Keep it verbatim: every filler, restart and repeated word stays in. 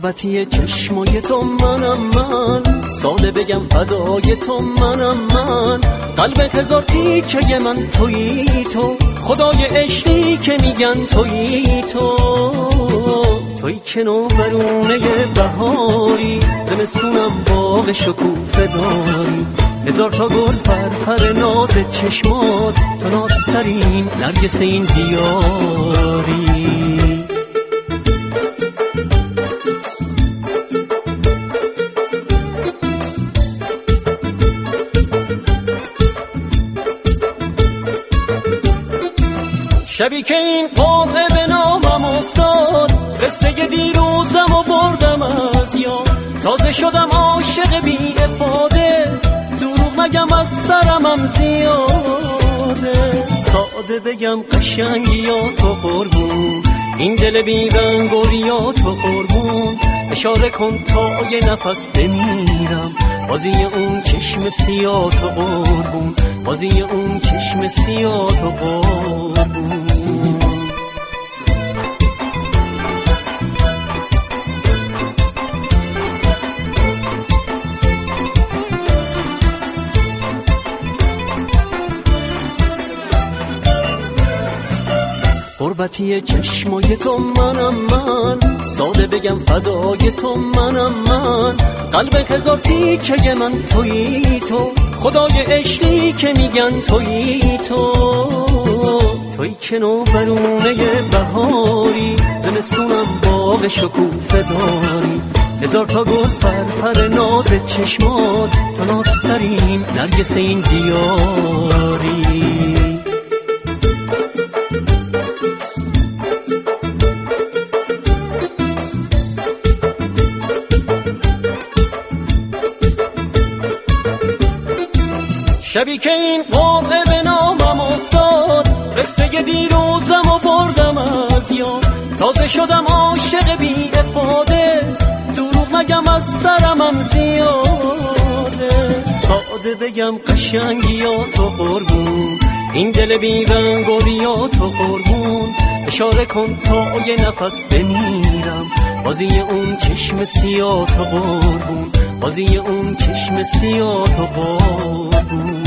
قربتی چشمای تو منم من، ساده بگم فدای تو منم من، قلب هزار تیکه من تویی تو، خدای عشقی که میگن تویی تو، تویی که نوبرونه بهاری، زمستونم باغ شکوفه داری، هزار تا گل پر پر ناز چشمات، تو نازترین نرگس این دیاری. شبی که این قطعه به نامم افتاد، قصه دیروزم و بردم از یاد، تازه شدم عاشق بی افاده، دروغ نگم از سرمم زیاده، ساده بگم قشنگی یا تو قربون، این دل بی رنگ و ریا تو قربون، اشاره کن تا یه نفس بمیرم، بازی اون چشم سیاه تو قربون، بازی اون چشم سیاه تو قربون. قربتی چشمای تو منم من، ساده بگم فدای تو منم من، قلب هزار تیکه من تویی تو، خدای عشقی که میگن تویی تو، تویی که نوبرونه بهاری، زمستونم باغ شکوفه داری، هزار تا گل پر پر ناز چشمات، تو نازترین نرگس این دیاری. شبی که این قطعه به نامم افتاد، قصه دیروزم و بردم از یاد، تازه شدم عاشق بی افاده، دروغ نگم از سرمم زیاده، ساده بگم قشنگی یا تو قربون، این دل بی رنگ و ریا تو قربون، اشاره کن تا یه نفس بمیرم، بازی اون چشم سیاه تو قربون، بازی اون چشم سیاه تو قربون.